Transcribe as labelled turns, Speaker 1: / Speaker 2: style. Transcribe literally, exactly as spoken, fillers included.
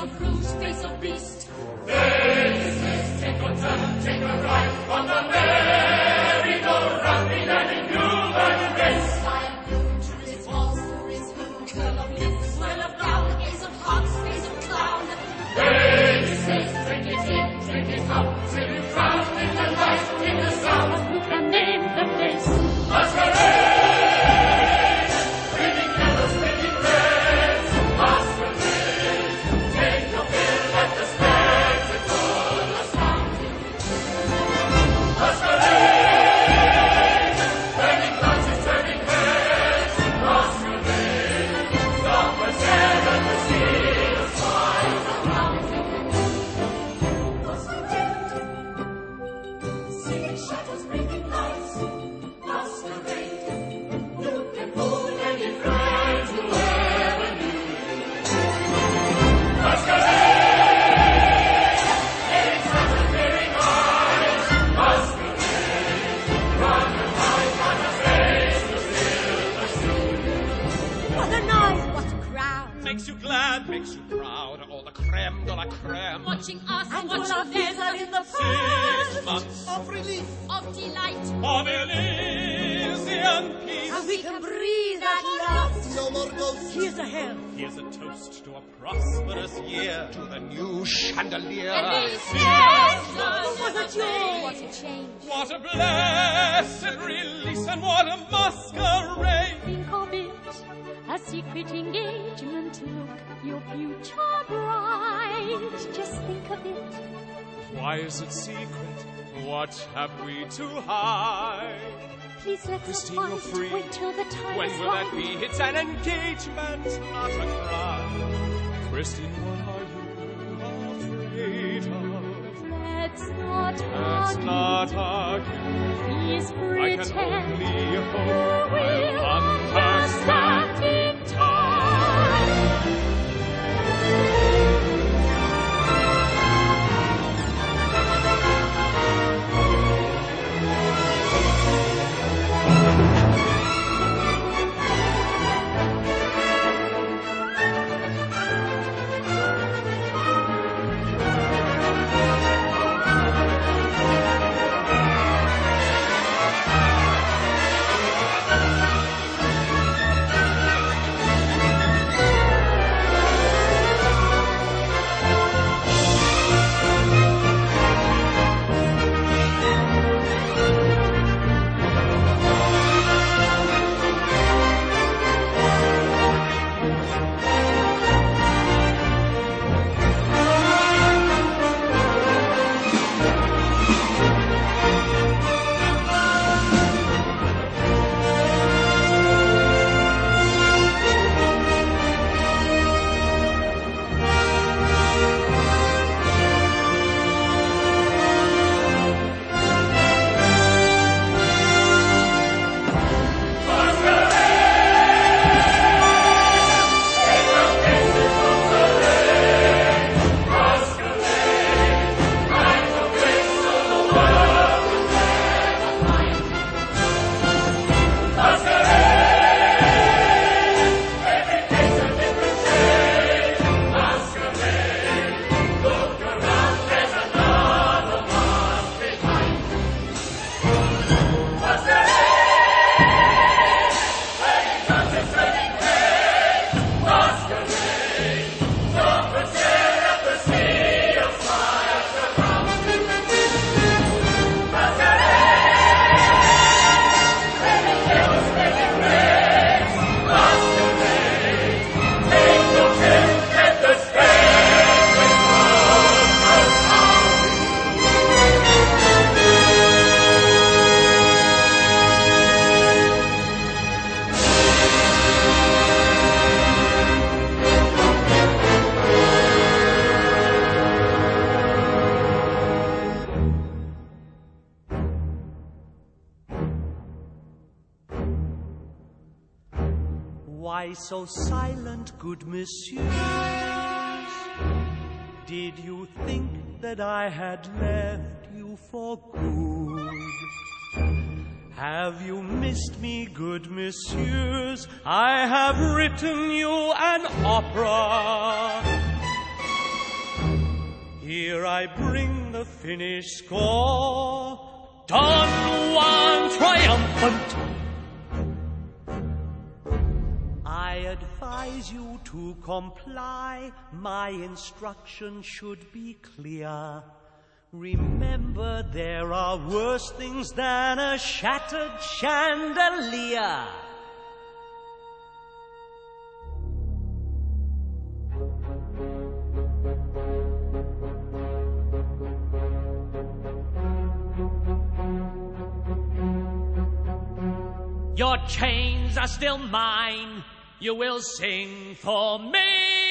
Speaker 1: of rouge, face of beast. Faces, take a turn, take a ride on the merry-go-round in any human race. Lion blue, to his waltz, through his blue, curl of lip, swirl of gown, ace of hearts, face of clown. Faces, drink it in, drink it up, till you drown in the light, in the sound. Who can name the face? Masquerade! Watching us
Speaker 2: and
Speaker 1: watching them
Speaker 2: are in the past.
Speaker 3: Six months
Speaker 2: of relief,
Speaker 1: of delight,
Speaker 3: of Elysian peace.
Speaker 2: and we can breathe at last.
Speaker 4: No more ghosts.
Speaker 2: Here's a hell.
Speaker 3: Here's a toast to a prosperous year, to the new chandelier.
Speaker 1: and these
Speaker 2: What a joy!
Speaker 1: what a change.
Speaker 3: What a blessed release, and what a masquerade.
Speaker 5: Think of it, a secret engagement. Look, your future bride. Just think of it.
Speaker 3: Why is it secret? What have we to hide?
Speaker 5: Please let us
Speaker 3: Christine, you're
Speaker 5: fight.
Speaker 3: free.
Speaker 5: Wait till the time
Speaker 3: When
Speaker 5: is
Speaker 3: will
Speaker 5: right.
Speaker 3: that be? It's an engagement, not a crime. Christine, what are you afraid of?
Speaker 5: Let's not
Speaker 3: Let's
Speaker 5: argue.
Speaker 3: not argue.
Speaker 5: Please
Speaker 3: I
Speaker 5: pretend.
Speaker 3: can only hope
Speaker 5: We'll
Speaker 3: I'll understand.
Speaker 5: understand in time.
Speaker 6: Why so silent, good messieurs? Did you think that I had left you for good? Have you missed me, good messieurs? I have written you an opera. Here I bring the finished score. Don Juan triumphant. I advise you to comply. My instructions should be clear. Remember, there are worse things than a shattered chandelier. Your chains are still mine. You will sing for me.